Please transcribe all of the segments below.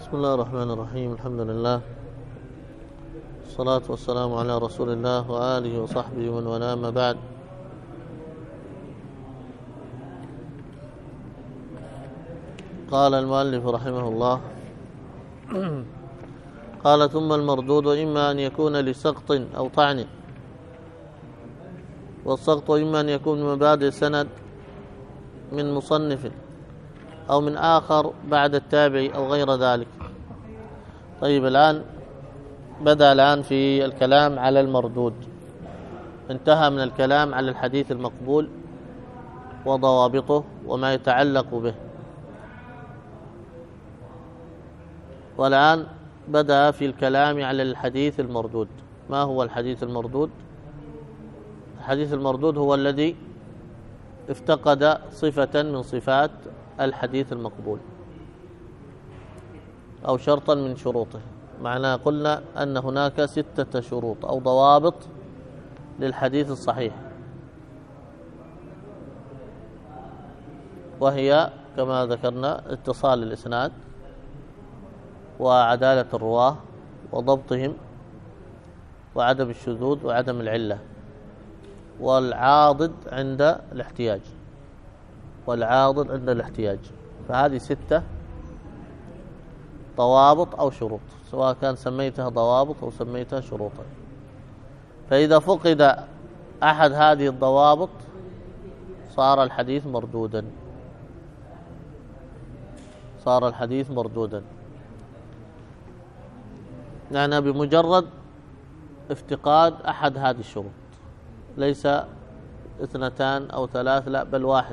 بسم الله الرحمن الرحيم. الحمد لله والصلاة والسلام على رسول الله وآله وصحبه ومن والاه، ما بعد. قال المؤلف رحمه الله: قال: ثم المردود إما أن يكون لسقط أو طعن، والسقط إما أن يكون من مبادئ السند من مصنف أو من آخر بعد التابعي أو غير ذلك. طيب، بدأ في الكلام على المردود. انتهى من الكلام على الحديث المقبول وضوابطه وما يتعلق به، والآن بدأ في الكلام على الحديث المردود. ما هو الحديث المردود؟ الحديث المردود هو الذي افتقد صفة من صفات الحديث المقبول أو شرطا من شروطه. معناه قلنا أن هناك 6 شروط أو ضوابط للحديث الصحيح، وهي كما ذكرنا: اتصال الإسناد، وعدالة الرواه، وضبطهم، وعدم الشذوذ، وعدم العلة، والعاضد عند الاحتياج. فهذه 6 ضوابط أو شروط، سواء كان سميتها ضوابط أو سميتها شروطا. فإذا فقد أحد هذه الضوابط صار الحديث مردودا. يعني بمجرد افتقاد أحد هذه الشروط، ليس 2 أو 3، لا، بل واحد.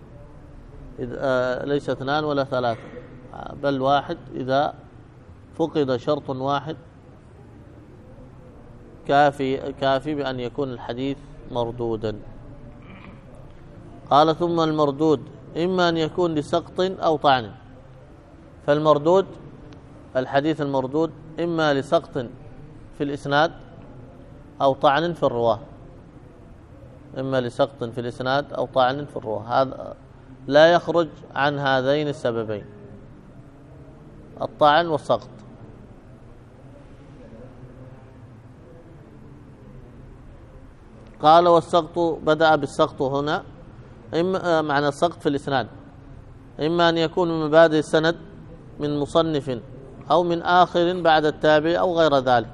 ليس 2 ولا 3، بل واحد. إذا فقد شرط واحد كافي بأن يكون الحديث مردودا. قال: ثم المردود إما أن يكون لسقط أو طعن. فالمردود، الحديث المردود، إما لسقط في الإسناد أو طعن في الرواه. هذا لا يخرج عن هذين السببين: الطعن والسقط. قال: والسقط، بدأ بالسقط هنا، معنى السقط في الإسناد، إما أن يكون من مبادئ السند من مصنف أو من آخر بعد التابع أو غير ذلك.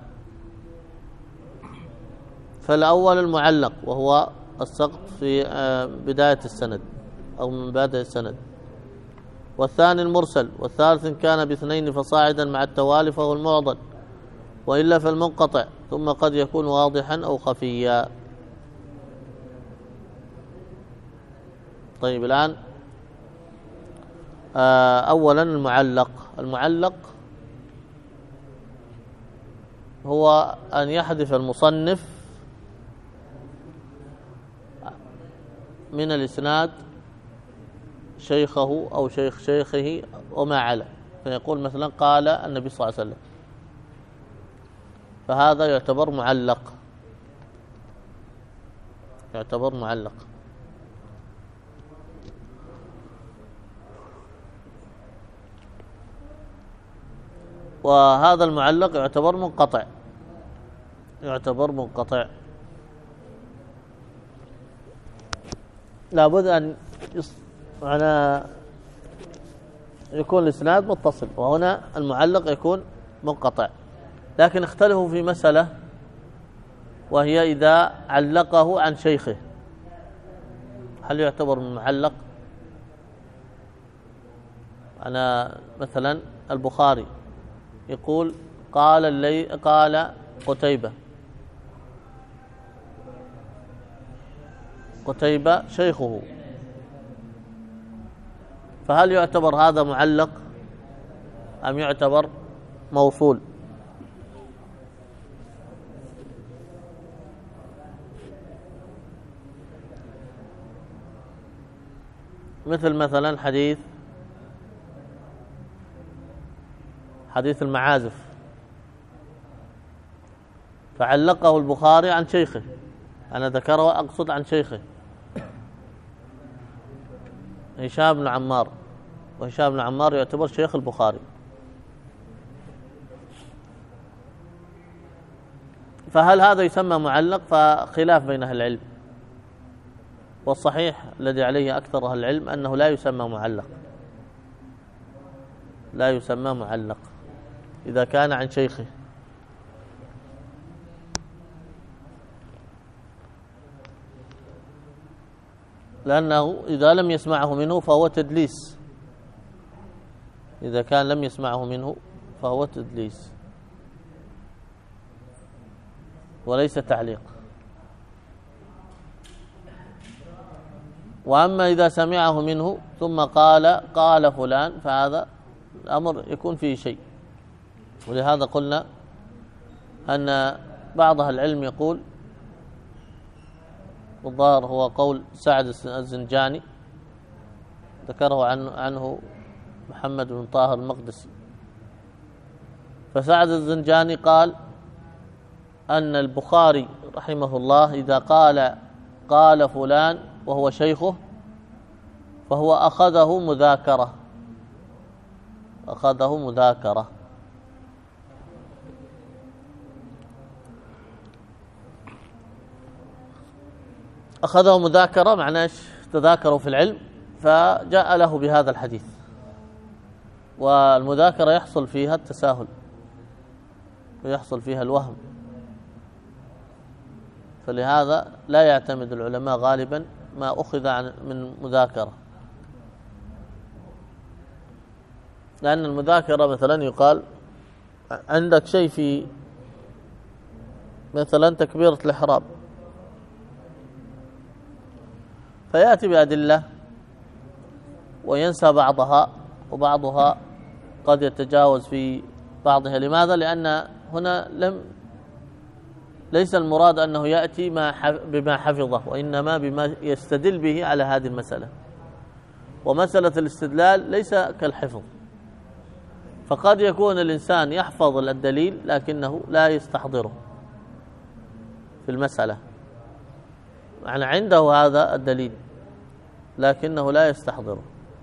فالأول المعلق، وهو السقط في بداية السند أو من مبادئ السند. والثاني المرسل. والثالث إن كان ب2 فصاعدا مع التوالي فهو المعضل، وإلا فالمنقطع، ثم قد يكون واضحا أو خفيا. طيب، الآن أولا المعلق هو أن يحذف المصنف من الإسناد شيخه أو شيخ شيخه وما على، فيقول مثلا: قال النبي صلى الله عليه وسلم، فهذا يعتبر معلق. وهذا المعلق يعتبر منقطع. لابد أن يكون الإسناد متصل، وهنا المعلق يكون منقطع. لكن اختلفوا في مسألة، وهي إذا علقه عن شيخه هل يعتبر من معلق؟ مثلا البخاري يقول: قال قتيبة شيخه، فهل يعتبر هذا معلق أم يعتبر موصول؟ مثلا حديث المعازف، فعلقه البخاري عن شيخه، أنا ذكره أقصد عن شيخه هشام بن عمار، وهشام بن عمار يعتبر شيخ البخاري. فهل هذا يسمى معلق؟ فخلاف بين أهل العلم، والصحيح الذي عليه أكثر أهل العلم أنه لا يسمى معلق، لا يسمى معلق إذا كان عن شيخه، لأنه إذا لم يسمعه منه فهو تدليس، إذا كان لم يسمعه منه فهو تدليس وليس تعليق. وأما إذا سمعه منه ثم قال فلان، فهذا الأمر يكون فيه شيء. ولهذا قلنا أن بعض أهل العلم يقول، والظاهر هو قول سعد الزنجاني ذكره عنه محمد بن طاهر المقدسي، فسعد الزنجاني قال أن البخاري رحمه الله إذا قال فلان وهو شيخه فهو أخذه مذاكرة، أخذه مذاكرة. أخذه مذاكرة معناه تذاكروا في العلم فجاء له بهذا الحديث، والمذاكرة يحصل فيها التساهل ويحصل فيها الوهم، فلهذا لا يعتمد العلماء غالبا ما أخذ من مذاكرة، لأن المذاكرة مثلا يقال عندك شيء في مثلا تكبيرة الإحرام، فيأتي بأدلة وينسى بعضها، وبعضها قد يتجاوز في بعضها. لماذا؟ لأن هنا ليس المراد أنه يأتي بما حفظه، وإنما بما يستدل به على هذه المسألة، ومسألة الاستدلال ليس كالحفظ، فقد يكون الإنسان يحفظ الدليل لكنه لا يستحضره في المسألة، معنى عنده هذا الدليل لكنه لا يستحضره.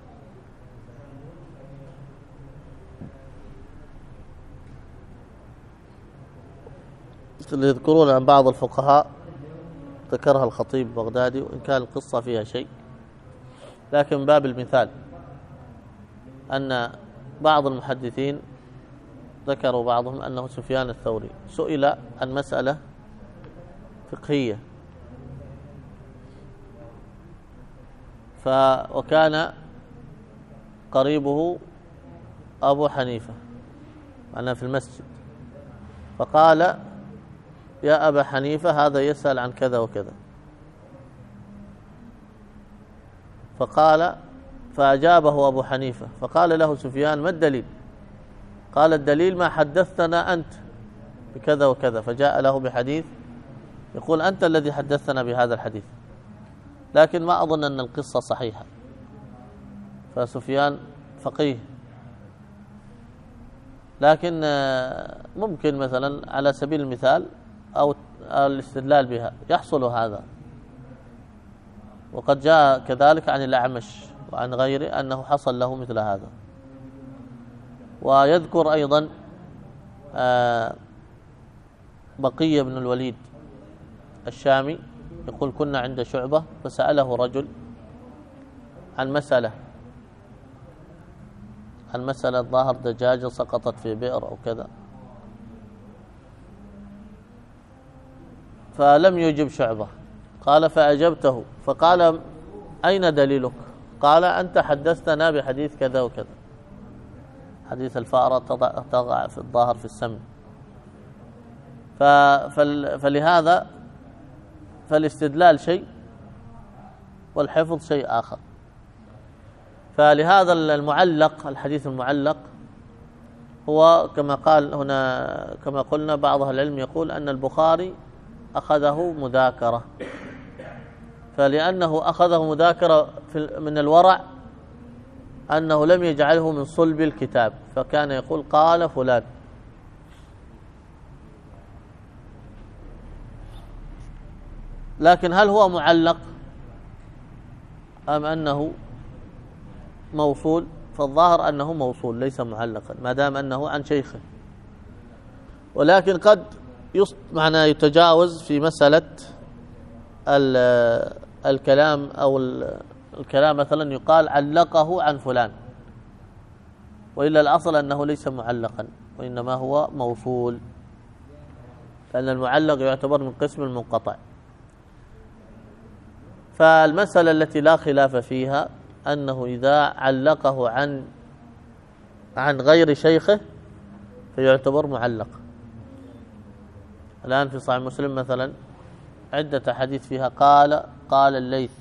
اللي يذكرون عن بعض الفقهاء ذكرها الخطيب البغدادي، وإن كان القصة فيها شيء، لكن باب المثال أن بعض المحدثين ذكروا بعضهم أنه سفيان الثوري سئل عن مسألة فقهية وكان قريبه أبو حنيفة معنا في المسجد، فقال يا أبا حنيفة هذا يسأل عن كذا وكذا، فأجابه أبو حنيفة فقال له سفيان ما الدليل؟ قال الدليل ما حدثتنا أنت بكذا وكذا، فجاء له بحديث يقول أنت الذي حدثنا بهذا الحديث، لكن ما أظن أن القصة صحيحة. فسفيان فقيه، لكن ممكن مثلا على سبيل المثال أو الاستدلال بها يحصل هذا. وقد جاء كذلك عن الأعمش وعن غيره أنه حصل له مثل هذا. ويذكر أيضا بقية بن الوليد الشامي يقول كنا عند شعبة فسأله رجل عن مسألة ظاهر دجاجة سقطت في بئر أو كذا، فلم يجب شعبة، قال فأجبته فقال أين دليلك؟ قال أنت حدثتنا بحديث كذا وكذا، حديث الفأرة تضع في الظاهر في السمن. فلهذا فالاستدلال شيء والحفظ شيء آخر. فلهذا المعلق، الحديث المعلق هو كما قال هنا، كما قلنا بعض أهل العلم يقول أن البخاري أخذه مذاكرة، فلأنه أخذه مذاكرة من الورع أنه لم يجعله من صلب الكتاب، فكان يقول قال فلان. لكن هل هو معلق أم أنه موصول؟ فالظاهر أنه موصول ليس معلقا ما دام أنه عن شيخه، ولكن قد معنى يتجاوز في مسألة الكلام أو الكلام مثلا يقال علقه عن فلان، وإلا الأصل أنه ليس معلقا وإنما هو موصول، لأن المعلق يعتبر من قسم المنقطع. فالمسألة التي لا خلاف فيها أنه إذا علقه عن غير شيخه فيعتبر معلق. الآن في صحيح مسلم مثلا عدة حديث فيها قال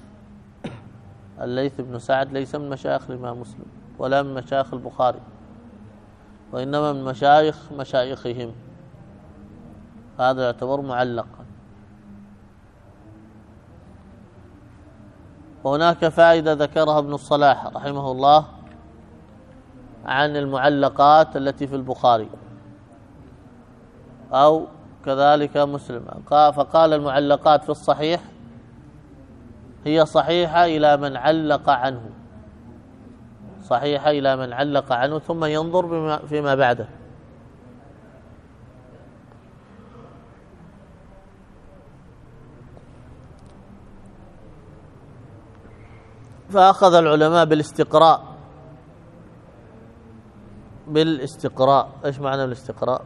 الليث بن سعد ليس من مشايخ الإمام مسلم ولا من مشايخ البخاري، وإنما من مشايخهم، هذا يعتبر معلقا. وهناك فائدة ذكرها ابن الصلاح رحمه الله عن المعلقات التي في البخاري أو كذلك مسلم، فقال المعلقات في الصحيح هي صحيحة إلى من علق عنه، صحيحة إلى من علق عنه ثم ينظر فيما بعده. فأخذ العلماء بالاستقراء. إيش معنى الاستقراء؟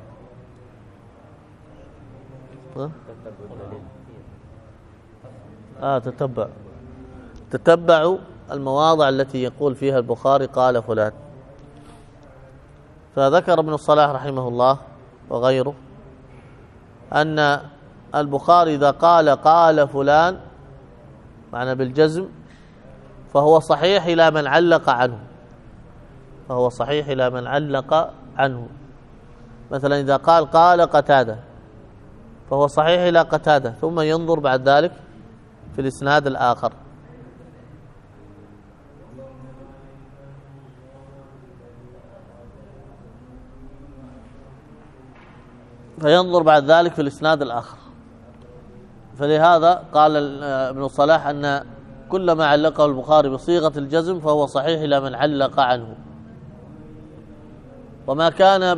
تتبعوا المواضع التي يقول فيها البخاري قال فلان. فذكر ابن الصلاح رحمه الله وغيره أن البخاري إذا قال فلان معنى بالجزم فهو صحيح إلى من علق عنه، مثلا إذا قال قتادة فهو صحيح إلى قتادة، ثم ينظر بعد ذلك في الإسناد الآخر. فلهذا قال ابن الصلاح أن كل ما علقه البخاري بصيغة الجزم فهو صحيح إلى من علق عنه، وما كان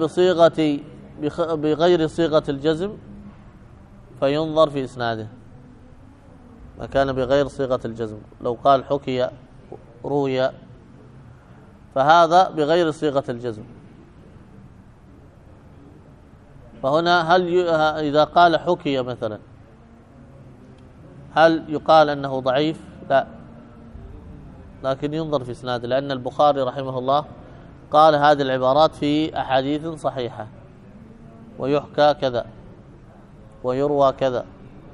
بغير صيغة الجزم فينظر في إسناده. ما كان بغير صيغة الجزم، لو قال حكي روي فهذا بغير صيغة الجزم. فهنا إذا قال حكي مثلا هل يقال أنه ضعيف؟ لا، لكن ينظر في إسناده، لأن البخاري رحمه الله قال هذه العبارات في أحاديث صحيحة، ويحكى كذا ويروى كذا.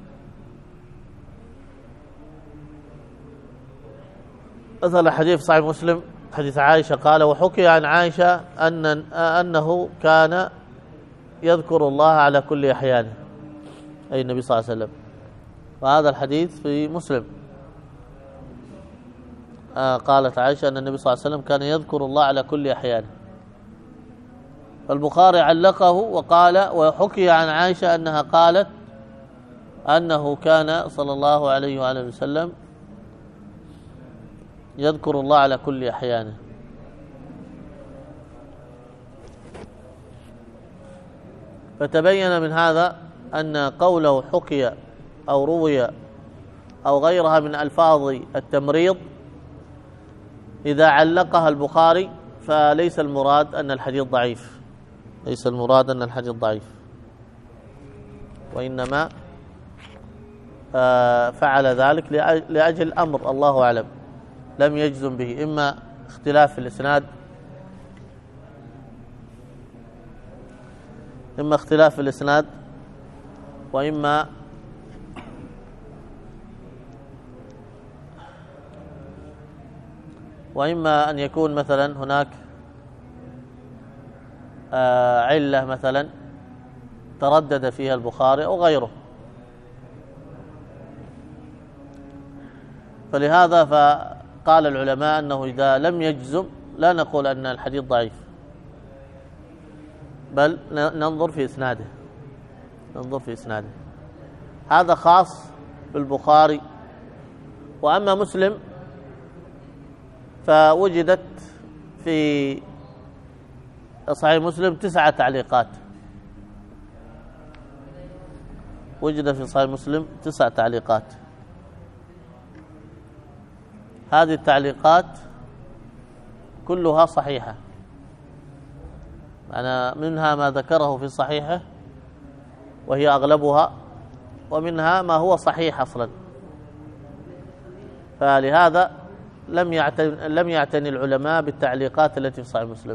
مثلا حديث صحيح مسلم حديث عائشة قال وحكي عن عائشة أنه كان يذكر الله على كل أحيانه، أي النبي صلى الله عليه وسلم، وهذا الحديث في مسلم. قالت عائشة أن النبي صلى الله عليه وسلم كان يذكر الله على كل أحيانه، فالبخاري علقه وقال وحكي عن عائشة أنها قالت أنه كان صلى الله عليه وآله وسلم يذكر الله على كل أحيانه. فتبين من هذا أن قوله حكي أو روي أو غيرها من ألفاظ التمريض إذا علقها البخاري فليس المراد أن الحديث ضعيف، وإنما فعل ذلك لأجل أمر الله أعلم لم يجزم به، إما اختلاف في الإسناد وإما أن يكون مثلا هناك علة مثلا تردد فيها البخاري أو غيره. فلهذا فقال العلماء أنه إذا لم يجزم لا نقول أن الحديث ضعيف، بل ننظر في إسناده. هذا خاص بالبخاري. وأما مسلم فوجدت في صحيح مسلم 9 تعليقات، وجد في صحيح مسلم 9 تعليقات. هذه التعليقات كلها صحيحة، أنا منها ما ذكره في صحيحه وهي أغلبها، ومنها ما هو صحيح أصلا. فلهذا لم يعتني العلماء بالتعليقات التي في صحيح مسلم،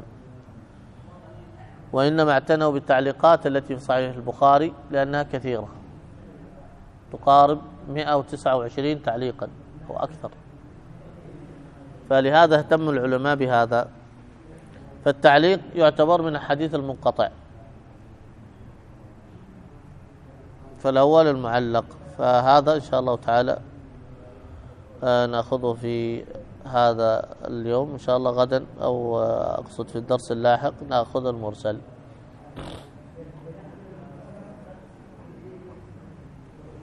وإنما اعتنوا بالتعليقات التي في صحيح البخاري لأنها كثيرة، تقارب 129 تعليقا أو أكثر، فلهذا اهتم العلماء بهذا. فالتعليق يعتبر من الحديث المنقطع، فالأول المعلق. فهذا إن شاء الله تعالى نأخذه في هذا اليوم إن شاء الله. غدا أو أقصد في الدرس اللاحق نأخذ المرسل.